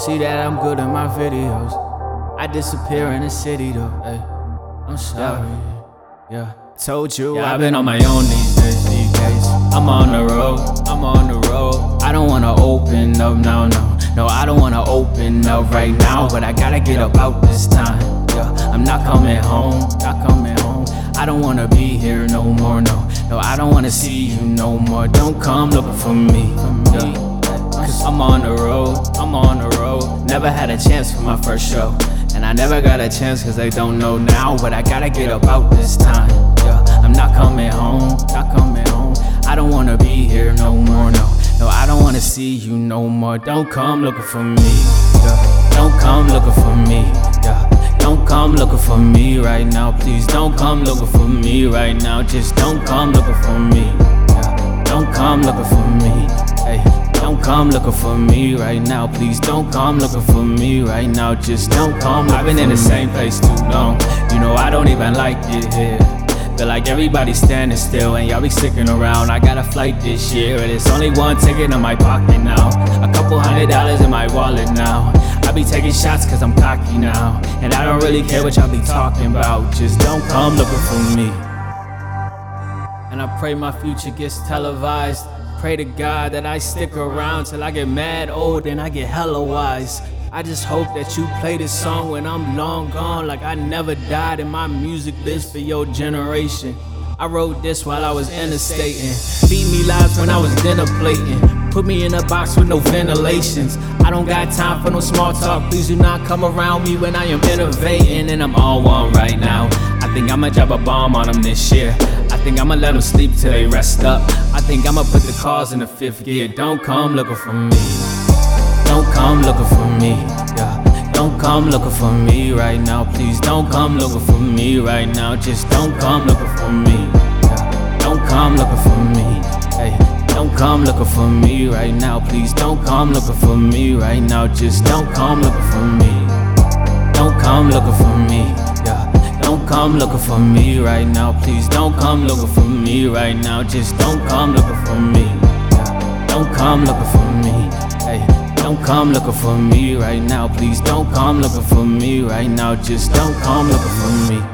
See that I'm good in my videos. I disappear in the city though. Hey, I'm sorry. Yeah. Told you I've been on my own these days. I'm on the road. I don't wanna open up, no, I don't wanna open up right now, but I gotta get up out this time. Yeah, I'm not coming home. I don't wanna be here no more, no, I don't wanna see you no more. Don't come looking for me. Yeah. Cause I'm on the road. Never had a chance for my first show, and I never got a chance cause I don't know now, but I gotta get up out this time. Yeah, I'm not coming home. I don't wanna be here no more, no, I don't wanna see you no more. Don't come looking for me. Yeah, don't come looking for me. Yeah, don't come looking for me right now. Please don't come looking for me right now. Just don't come looking for me. Yeah, don't come looking for me. Hey, don't come looking for me right now. Please don't come looking for me right now. Just don't come. I've been in the same place too long. You know I don't even like it here. Feel like everybody's standing still and y'all be sticking around. I got a flight this year and it's only one ticket in my pocket now. A couple $100 in my wallet now. I be taking shots cause I'm cocky now, and I don't really care what y'all be talking about. Just don't come looking for me. And I pray my future gets televised. Pray to God that I stick around till I get mad old and I get hella wise. I just hope that you play this song when I'm long gone, like I never died in my music list for your generation. I wrote this while I was interstating. Feed me lies when I was dinner plating. Put me in a box with no ventilations. I don't got time for no small talk. Please do not come around me when I am innovating. And I'm all one right now. I think I'ma drop a bomb on them this year. I think I'ma let them sleep till they rest up. I think I'ma put the cars in the 5th gear. Don't come looking for me. Don't come looking for me, yeah. Don't come looking for me right now. Please don't come looking for me right now. Just don't come looking for me, yeah. Don't come looking for me, hey. Don't come looking for me right now. Please don't come looking for me right now. Just don't come looking for me. Don't come looking for me, yeah. Don't come looking for me right now. Please don't come looking for me right now. Just don't come looking for me, yeah. Don't come looking for me, hey. Don't come looking for me right now. Please don't come looking for me right now. Just don't come looking for me.